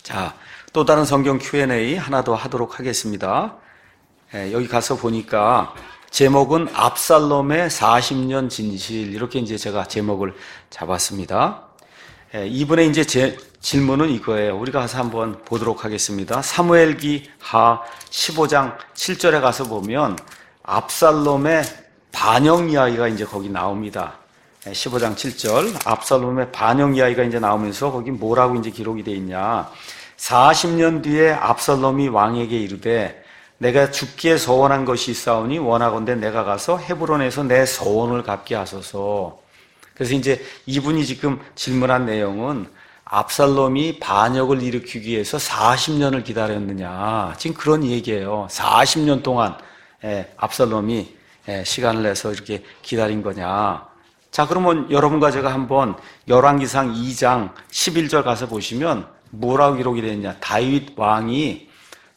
자, 또 다른 성경 Q&A 하나 더 하도록 하겠습니다. 여기 가서 보니까 제목은 압살롬의 40년 진실, 이렇게 이제 제가 제목을 잡았습니다. 이번에 이제 제 질문은 이거예요. 우리가 가서 한번 보도록 하겠습니다. 사무엘기 하 15장 7절에 가서 보면 압살롬의 반역 이야기가 이제 거기 나옵니다. 15장 7절 압살롬의 반역 이야기가 이제 나오면서 거기 뭐라고 이제 기록이 되어 있냐. 40년 뒤에 압살롬이 왕에게 이르되 내가 죽기에 서원한 것이 있사오니 원하건대 내가 가서 헤브론에서 내 서원을 갚게 하소서. 그래서 이제 이분이 지금 질문한 내용은 압살롬이 반역을 일으키기 위해서 40년을 기다렸느냐, 지금 그런 얘기예요. 40년 동안 압살롬이 시간을 내서 이렇게 기다린 거냐. 자, 그러면 여러분과 제가 한번 열왕기상 2장 11절 가서 보시면 뭐라고 기록이 되어 있냐. 다윗 왕이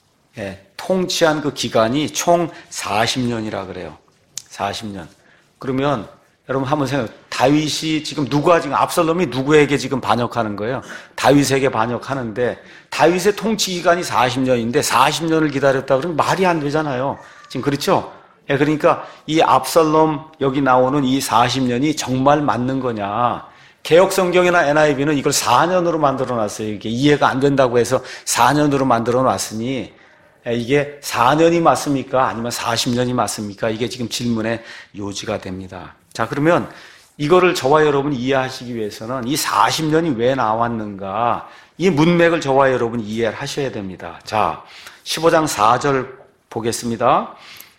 통치한 그 기간이 총 40년이라 그래요. 40년. 그러면 여러분 한번 생각해요. 다윗이 지금 압살롬이 누구에게 지금 반역하는 거예요? 다윗에게 반역하는데 다윗의 통치 기간이 40년인데 40년을 기다렸다 그러면 말이 안 되잖아요. 지금 그렇죠? 그러니까 이 압살롬 여기 나오는 이 40년이 정말 맞는 거냐? 개역 성경이나 NIV는 이걸 4년으로 만들어 놨어요. 이게 이해가 안 된다고 해서 4년으로 만들어 놨으니 이게 4년이 맞습니까? 아니면 40년이 맞습니까? 이게 지금 질문의 요지가 됩니다. 자, 그러면 이거를 저와 여러분이 이해하시기 위해서는 이 40년이 왜 나왔는가, 이 문맥을 저와 여러분이 이해를 하셔야 됩니다. 자, 15장 4절 보겠습니다.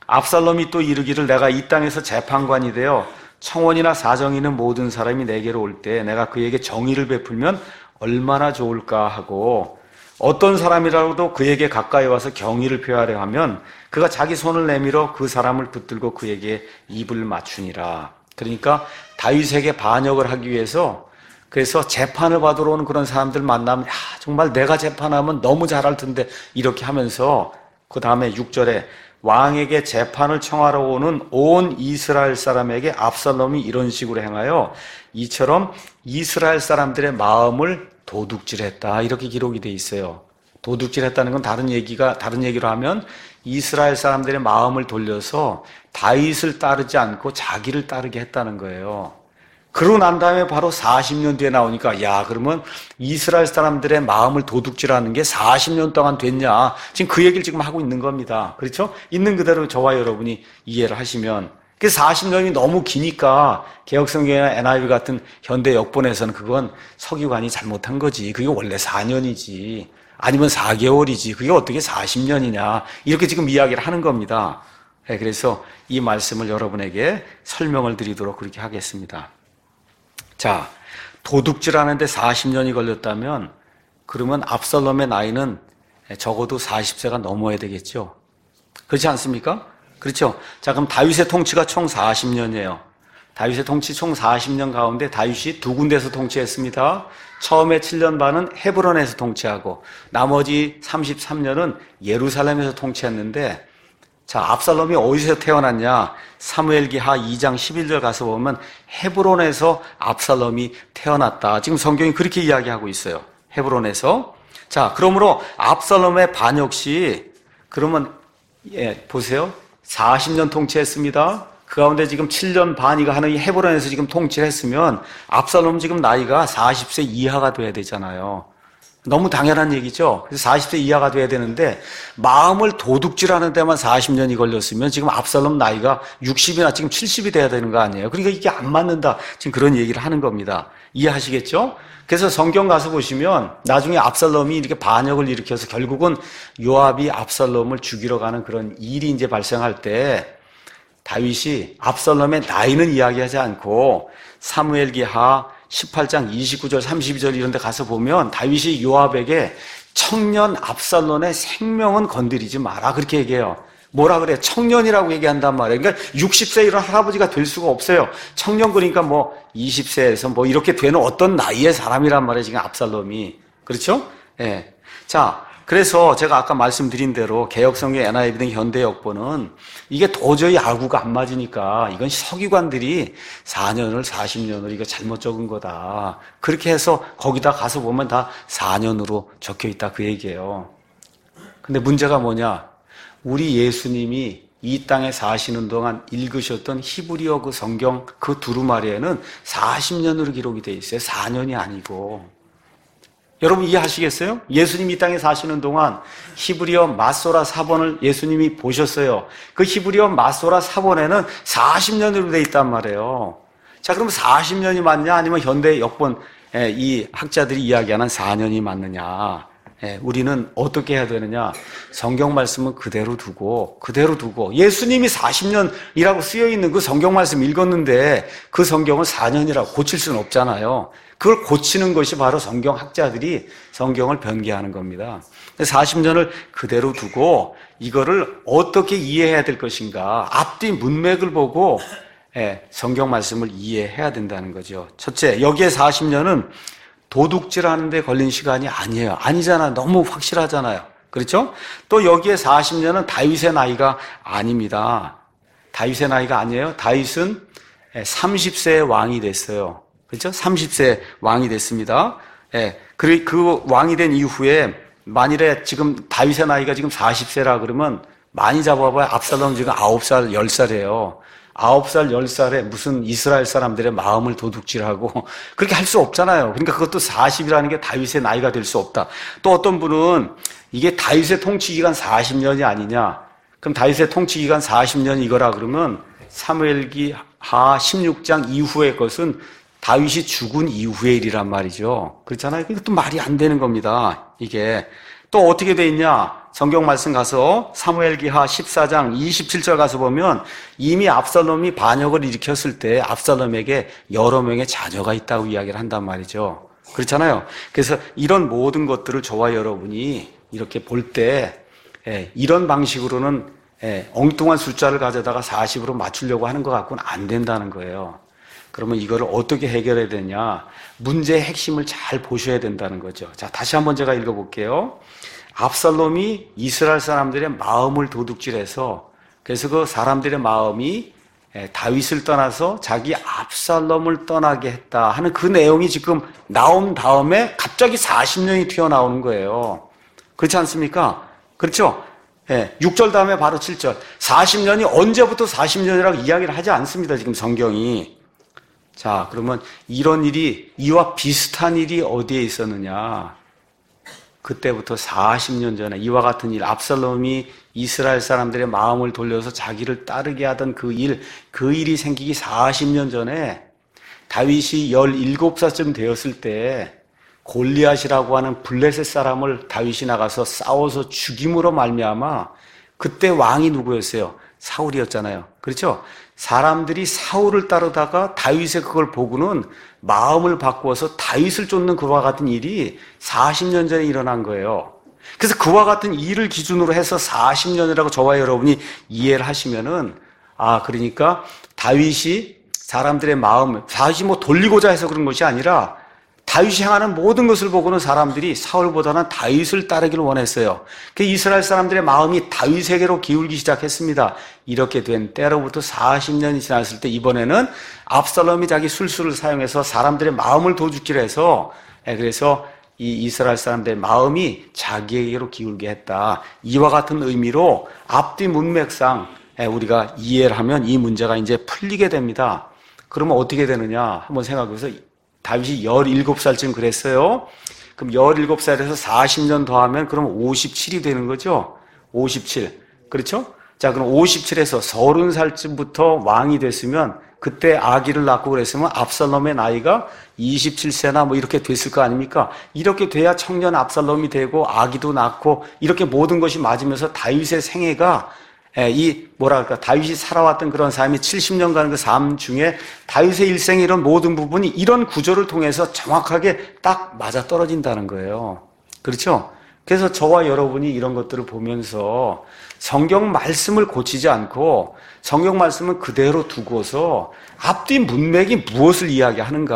압살롬이 또 이르기를 내가 이 땅에서 재판관이 되어 청원이나 사정 있는 모든 사람이 내게로 올 때 내가 그에게 정의를 베풀면 얼마나 좋을까 하고, 어떤 사람이라도 그에게 가까이 와서 경의를 표하려 하면 그가 자기 손을 내밀어 그 사람을 붙들고 그에게 입을 맞추니라. 그러니까 다윗에게 반역을 하기 위해서, 그래서 재판을 받으러 오는 그런 사람들 만나면 정말 내가 재판하면 너무 잘할 텐데 이렇게 하면서, 그 다음에 6절에 왕에게 재판을 청하러 오는 온 이스라엘 사람에게 압살롬이 이런 식으로 행하여 이처럼 이스라엘 사람들의 마음을 도둑질했다, 이렇게 기록이 돼 있어요. 도둑질했다는 건 다른 얘기로 하면 이스라엘 사람들의 마음을 돌려서 다윗을 따르지 않고 자기를 따르게 했다는 거예요. 그러고 난 다음에 바로 40년 뒤에 나오니까, 야, 그러면 이스라엘 사람들의 마음을 도둑질하는 게 40년 동안 됐냐? 지금 그 얘기를 지금 하고 있는 겁니다. 그렇죠? 있는 그대로 저와 여러분이 이해를 하시면, 그 40년이 너무 기니까 개역성경이나 NIV 같은 현대 역본에서는 그건 서기관이 잘못한 거지, 그게 원래 4년이지, 아니면 4개월이지, 그게 어떻게 40년이냐, 이렇게 지금 이야기를 하는 겁니다. 그래서 이 말씀을 여러분에게 설명을 드리도록 그렇게 하겠습니다. 자, 도둑질하는데 40년이 걸렸다면 그러면 압살롬의 나이는 적어도 40세가 넘어야 되겠죠. 그렇지 않습니까? 그렇죠. 자, 그럼 다윗의 통치가 총 40년이에요. 다윗의 통치 총 40년 가운데 다윗이 두 군데에서 통치했습니다. 처음에 7년 반은 헤브론에서 통치하고 나머지 33년은 예루살렘에서 통치했는데, 자, 압살롬이 어디서 태어났냐? 사무엘기 하 2장 11절 가서 보면 헤브론에서 압살롬이 태어났다. 지금 성경이 그렇게 이야기하고 있어요. 헤브론에서. 자, 그러므로 압살롬의 반역 시, 그러면 보세요. 40년 통치했습니다. 그 가운데 지금 7년 반이가 하는 이 헤브론에서 지금 통치를 했으면 압살롬 지금 나이가 40세 이하가 돼야 되잖아요. 너무 당연한 얘기죠. 그래서 40세 이하가 돼야 되는데 마음을 도둑질하는 데만 40년이 걸렸으면 지금 압살롬 나이가 60이나 지금 70이 돼야 되는 거 아니에요. 그러니까 이게 안 맞는다, 지금 그런 얘기를 하는 겁니다. 이해하시겠죠? 그래서 성경 가서 보시면 나중에 압살롬이 이렇게 반역을 일으켜서 결국은 요압이 압살롬을 죽이러 가는 그런 일이 이제 발생할 때 다윗이 압살롬의 나이는 이야기하지 않고 사무엘기 하 18장 29절 32절 이런 데 가서 보면 다윗이 요압에게 청년 압살롬의 생명은 건드리지 마라, 그렇게 얘기해요. 뭐라 그래? 청년이라고 얘기한단 말이에요. 그러니까 60세 이런 할아버지가 될 수가 없어요. 청년, 그러니까 뭐 20세에서 뭐 이렇게 되는 어떤 나이의 사람이란 말이에요, 지금 압살롬이. 그렇죠? 예. 자, 그래서 제가 아까 말씀드린 대로 개혁성경 NIV 등 현대 역본은 이게 도저히 아구가 안 맞으니까 이건 서기관들이 4년을 40년을 이거 잘못 적은 거다. 그렇게 해서 거기다 가서 보면 다 4년으로 적혀 있다 그 얘기예요. 근데 문제가 뭐냐? 우리 예수님이 이 땅에 사시는 동안 읽으셨던 히브리어 그 성경 그 두루마리에는 40년으로 기록이 돼 있어요. 4년이 아니고. 여러분 이해하시겠어요? 예수님이 이 땅에 사시는 동안 히브리어 마소라 사본을 예수님이 보셨어요. 그 히브리어 마소라 사본에는 40년으로 돼 있단 말이에요. 자, 그럼 40년이 맞냐? 아니면 현대 역본 이 학자들이 이야기하는 4년이 맞느냐? 우리는 어떻게 해야 되느냐? 성경 말씀은 그대로 두고 예수님이 40년이라고 쓰여 있는 그 성경 말씀 읽었는데 그 성경을 4년이라고 고칠 수는 없잖아요. 그걸 고치는 것이 바로 성경 학자들이 성경을 변개하는 겁니다. 40년을 그대로 두고 이거를 어떻게 이해해야 될 것인가? 앞뒤 문맥을 보고 성경 말씀을 이해해야 된다는 거죠. 첫째, 여기에 40년은 도둑질하는 데 걸린 시간이 아니에요. 아니잖아. 너무 확실하잖아요. 그렇죠? 또 여기에 40년은 다윗의 나이가 아닙니다. 다윗의 나이가 아니에요. 다윗은 30세의 왕이 됐어요. 그렇죠? 30세 왕이 됐습니다. 그 왕이 된 이후에 만일에 지금 다윗의 나이가 지금 40세라 그러면 많이 잡아봐야 압살롬 지금 9살, 10살이에요. 9살, 10살에 무슨 이스라엘 사람들의 마음을 도둑질하고 그렇게 할 수 없잖아요. 그러니까 그것도 40이라는 게 다윗의 나이가 될 수 없다. 또 어떤 분은 이게 다윗의 통치기간 40년이 아니냐. 그럼 다윗의 통치기간 40년이 이거라 그러면 사무엘기 하 16장 이후의 것은 다윗이 죽은 이후의 일이란 말이죠. 그렇잖아요. 이것도 말이 안 되는 겁니다. 이게. 또 어떻게 돼 있냐? 성경 말씀 가서 사무엘기하 14장 27절 가서 보면 이미 압살롬이 반역을 일으켰을 때 압살롬에게 여러 명의 자녀가 있다고 이야기를 한단 말이죠. 그렇잖아요. 그래서 이런 모든 것들을 저와 여러분이 이렇게 볼 때 이런 방식으로는 엉뚱한 숫자를 가져다가 40으로 맞추려고 하는 것 같고는 안 된다는 거예요. 그러면 이거를 어떻게 해결해야 되냐? 문제의 핵심을 잘 보셔야 된다는 거죠. 자, 다시 한번 제가 읽어볼게요. 압살롬이 이스라엘 사람들의 마음을 도둑질해서 그래서 그 사람들의 마음이 다윗을 떠나서 자기 압살롬을 떠나게 했다 하는 그 내용이 지금 나온 다음에 갑자기 40년이 튀어나오는 거예요. 그렇지 않습니까? 그렇죠? 6절 다음에 바로 7절. 40년이 언제부터 40년이라고 이야기를 하지 않습니다. 지금 성경이. 자, 그러면 이런 일이 이와 비슷한 일이 어디에 있었느냐? 그때부터 40년 전에 이와 같은 일, 압살롬이 이스라엘 사람들의 마음을 돌려서 자기를 따르게 하던 그 일이 생기기 40년 전에 다윗이 17살쯤 되었을 때 골리앗이라고 하는 블레셋 사람을 다윗이 나가서 싸워서 죽임으로 말미암아 그때 왕이 누구였어요? 사울이었잖아요. 그렇죠? 사람들이 사울을 따르다가 다윗의 그걸 보고는 마음을 바꾸어서 다윗을 쫓는 그와 같은 일이 40년 전에 일어난 거예요. 그래서 그와 같은 일을 기준으로 해서 40년이라고 저와 여러분이 이해를 하시면은 그러니까 다윗이 사람들의 마음을 다윗이 돌리고자 해서 그런 것이 아니라 다윗이 행하는 모든 것을 보고는 사람들이 사울보다는 다윗을 따르기를 원했어요. 그 이스라엘 사람들의 마음이 다윗에게로 기울기 시작했습니다. 이렇게 된 때로부터 40년이 지났을 때 이번에는 압살롬이 자기 술수를 사용해서 사람들의 마음을 도둑질 해서 그래서 이 이스라엘 사람들의 마음이 자기에게로 기울게 했다. 이와 같은 의미로 앞뒤 문맥상 우리가 이해를 하면 이 문제가 이제 풀리게 됩니다. 그러면 어떻게 되느냐 한번 생각해보세요. 다윗이 17살쯤 그랬어요. 그럼 17살에서 40년 더하면 그럼 57이 되는 거죠. 57. 그렇죠? 자, 그럼 57에서 30살쯤부터 왕이 됐으면 그때 아기를 낳고 그랬으면 압살롬의 나이가 27세나 이렇게 됐을 거 아닙니까? 이렇게 돼야 청년 압살롬이 되고 아기도 낳고 이렇게 모든 것이 맞으면서 다윗의 생애가 다윗이 살아왔던 그런 삶이 70년간 그 삶 중에 다윗의 일생의 이런 모든 부분이 이런 구조를 통해서 정확하게 딱 맞아 떨어진다는 거예요. 그렇죠? 그래서 저와 여러분이 이런 것들을 보면서 성경 말씀을 고치지 않고 성경 말씀은 그대로 두고서 앞뒤 문맥이 무엇을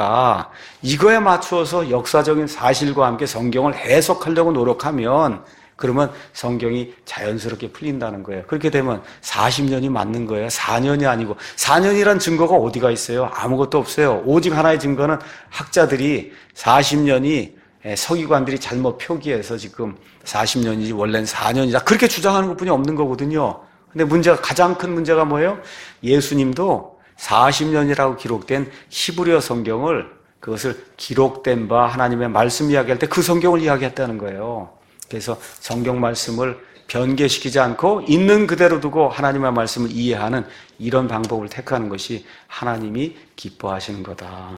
이야기하는가 이거에 맞추어서 역사적인 사실과 함께 성경을 해석하려고 노력하면 그러면 성경이 자연스럽게 풀린다는 거예요. 그렇게 되면 40년이 맞는 거예요. 4년이 아니고. 4년이란 증거가 어디가 있어요? 아무것도 없어요. 오직 하나의 증거는 학자들이 40년이 서기관들이 잘못 표기해서 지금 40년이지 원래는 4년이다. 그렇게 주장하는 것뿐이 없는 거거든요. 근데 가장 큰 문제가 뭐예요? 예수님도 40년이라고 기록된 히브리어 성경을 그것을 기록된 바 하나님의 말씀 이야기할 때 그 성경을 이야기했다는 거예요. 그래서 성경 말씀을 변개시키지 않고 있는 그대로 두고 하나님의 말씀을 이해하는 이런 방법을 택하는 것이 하나님이 기뻐하시는 거다.